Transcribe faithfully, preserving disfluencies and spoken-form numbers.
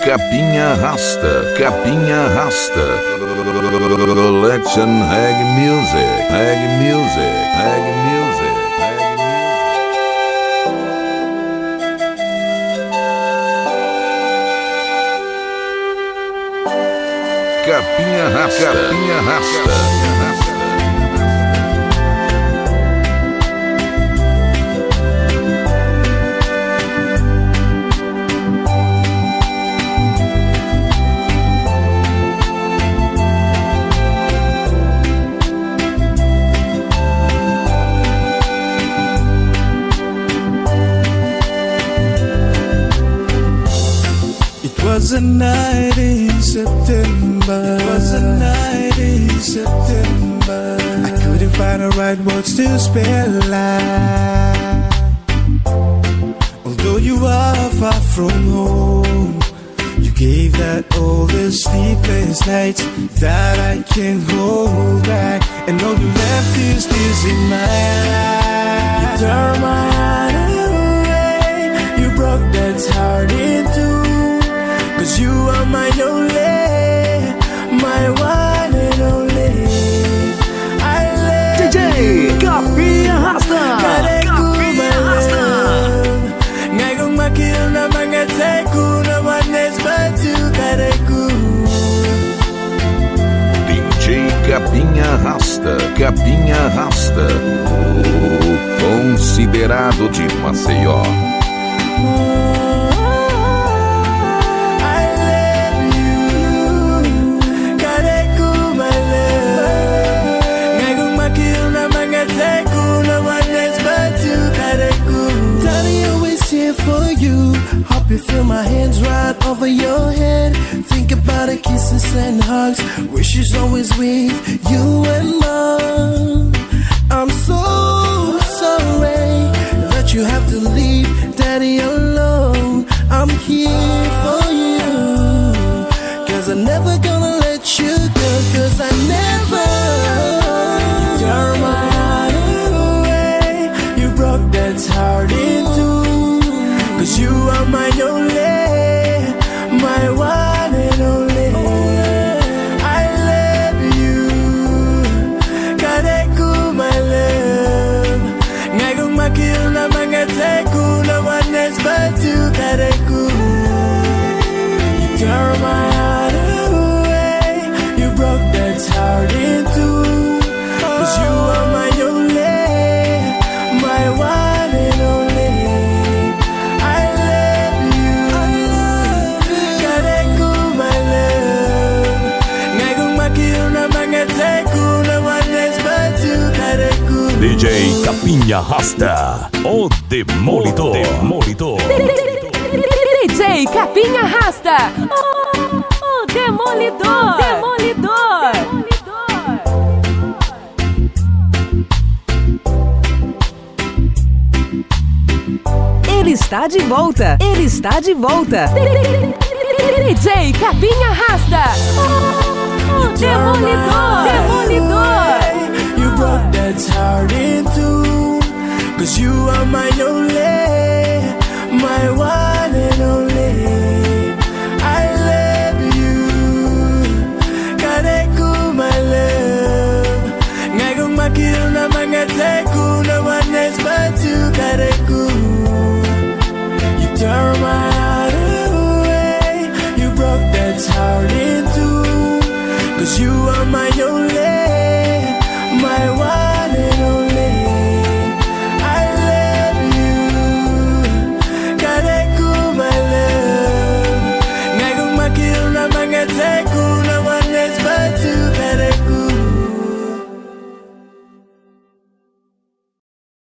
Capinha Rasta, Capinha Rasta. Collection Reggae Music, Reggae Music, Reggae Music, Reggae Music. Capinha Rasta, Capinha Rasta. It was a night in September. It was a night in September. I couldn't find the right words to spell life. Although you are far from home, you gave that all the sleepless nights that I can't hold back. And all you left is this in my eyes. You turned my heart away. You broke that heart in two. Cause you are my only, my one and only. I love D J Capinha Rasta, Capinha Rasta. Ngay kung makil na mga teku na wanes batu kareku. D J Capinha Rasta, Capinha Rasta. O considerado de Maceió. For you, hope you feel my hands right over your head. Think about the kisses and hugs. Wish she's always with you and mom. I'm so sorry that you have to leave daddy alone. I'm here for you, cause I'm never gonna let you go. Cause I never turn my heart away. You broke that heart in two. Cause you are my only, my one and only. I love you, Kareku, my love. Ngay kung makil na mga teku na wanes batu Kareku. You tore my heart away. You broke that heart in two. Cause you are my only, my one and only. D J Capinha Rasta, o Demolidor. Demolidor. D J Capinha Rasta, o, o Demolidor. Demolidor. Ele está de volta. Ele está de volta. D J Capinha Rasta, o, o Demolidor. Demolidor. You broke that heart in two. Cause you are my only,